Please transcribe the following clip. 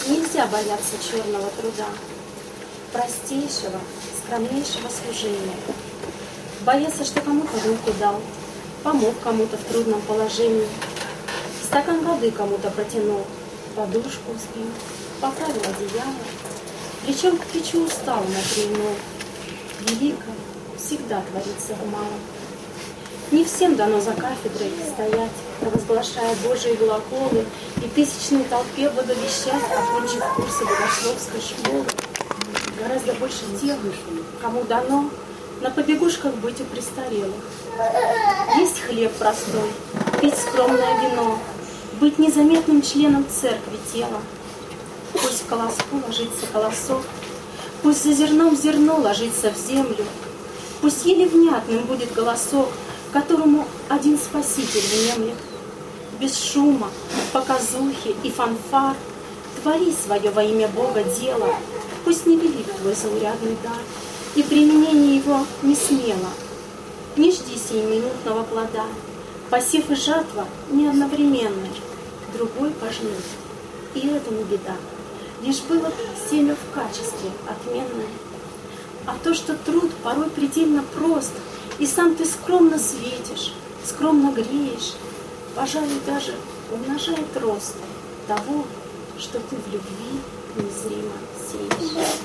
Нельзя бояться черного труда, простейшего, скромнейшего служения. Бояться, что кому-то руку дал, помог кому-то в трудном положении, стакан воды кому-то протянул, подушку сбил, поправил одеяло, плечом к плечу устал напрянул. Великое всегда творится в малом. Не всем дано за кафедрой стоять, провозглашая Божьи глаголы и тысячной толпе водовещать, окончив курсы богословской школы. Гораздо больше тех, кому дано на побегушках быть у престарелых. Есть хлеб простой, пить скромное вино, быть незаметным членом церкви тела. Пусть в колоску ложится колосок, пусть за зерном зерно ложится в землю, пусть еле внятным будет голосок, которому один Спаситель внемлет. Без шума, показухи и фанфар твори свое во имя Бога дело. Пусть не велик твой заурядный дар, и применение его не смело. Не жди сиюминутного плода, посев и жатва не одновременны, другой пожнет, и это не беда. Лишь было семя в качестве отменное. А то, что труд порой предельно прост, и сам ты скромно светишь, скромно греешь, пожалуй, даже умножает рост того, что ты в любви незримо сеешь.